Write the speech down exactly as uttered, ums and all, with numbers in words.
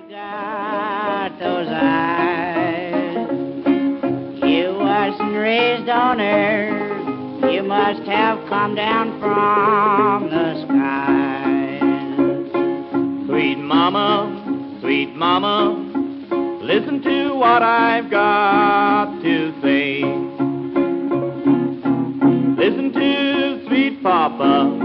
got those eyes. You wasn't raised on earth. You must have come down from the sky. Sweet mama, sweet mama, listen to what I've got to say. Listen to sweet papa,